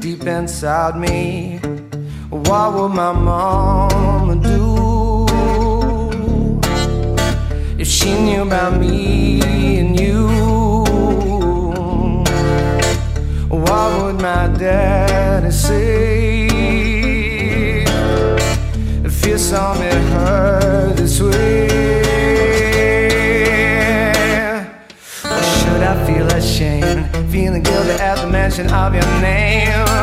Deep inside me, what would my mama do if she knew about me and you? What would my daddy say if he saw me hurt this way? Or should I feel ashamed, feeling guilty at the mention of your name?